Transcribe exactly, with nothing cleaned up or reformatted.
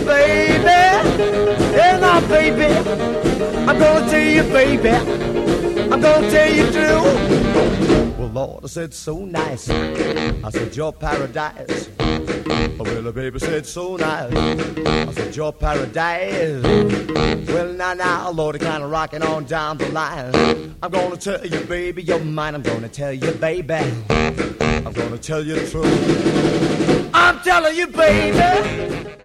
baby. Hey, now, baby, I'm gonna tell you, baby, I'm gonna tell you true. Well, Lord, I said so nice. I said your paradise. Well, the baby said so nice. I said your paradise. Well, now, now, Lord, it kind of rocking on down the line. I'm gonna tell you, baby, you're mine. I'm gonna tell you, baby, I'm gonna tell you the truth. I'm telling you, baby.